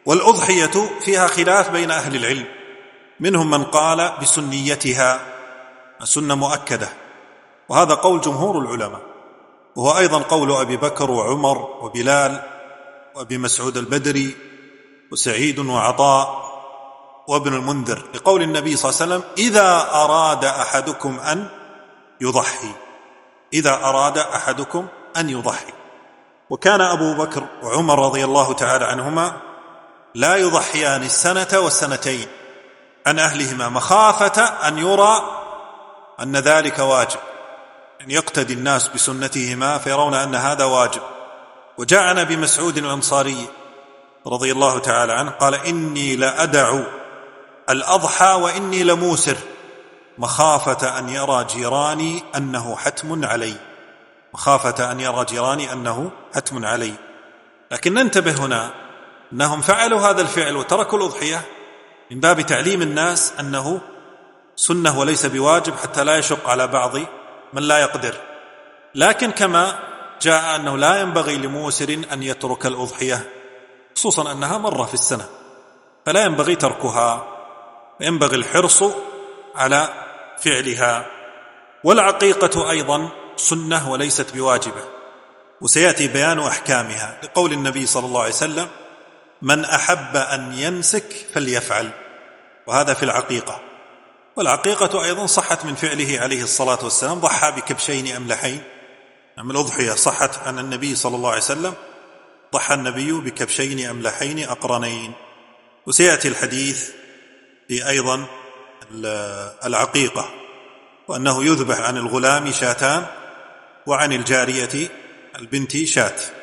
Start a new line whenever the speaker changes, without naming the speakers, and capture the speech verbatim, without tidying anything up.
والأضحية فيها خلاف بين أهل العلم، منهم من قال بسنيتها، السنة مؤكدة، وهذا قول جمهور العلماء، وهو أيضا قول أبي بكر وعمر وبلال وأبي مسعود البدري وسعيد وعطاء وابن المنذر، لقول النبي صلى الله عليه وسلم: إذا أراد أحدكم أن يضحي، إذا أراد أحدكم أن يضحي. وكان أبو بكر وعمر رضي الله تعالى عنهما لا يضحيان السنة والسنتين عن أهلهما مخافة أن يرى أن ذلك واجب، أن يقتدي الناس بسنتهما فيرون أن هذا واجب. وجاء عن أبي مسعود الأنصاري رضي الله تعالى عنه قال: إني لأدع الأضحى وإني لموسر مخافة أن يرى جيراني أنه حتم علي، مخافة أن يرى جيراني أنه حتم علي. لكن ننتبه هنا أنهم فعلوا هذا الفعل وتركوا الأضحية من باب تعليم الناس أنه سنة وليس بواجب، حتى لا يشق على بعض من لا يقدر. لكن كما جاء أنه لا ينبغي لموسر أن يترك الأضحية، خصوصا أنها مرة في السنة، فلا ينبغي تركها، ينبغي الحرص على فعلها. والعقيقة أيضا سنة وليست بواجبة، وسيأتي بيان أحكامها لقول النبي صلى الله عليه وسلم: من أحب أن ينسك فليفعل، وهذا في العقيقة. والعقيقة أيضا صحت من فعله عليه الصلاة والسلام، ضحى بكبشين أملحين. أما الأضحية صحت عن النبي صلى الله عليه وسلم، ضحى النبي بكبشين أملحين أقرنين. وسيأتي الحديث في أيضا العقيقة، وأنه يذبح عن الغلام شاتان وعن الجارية البنت شات.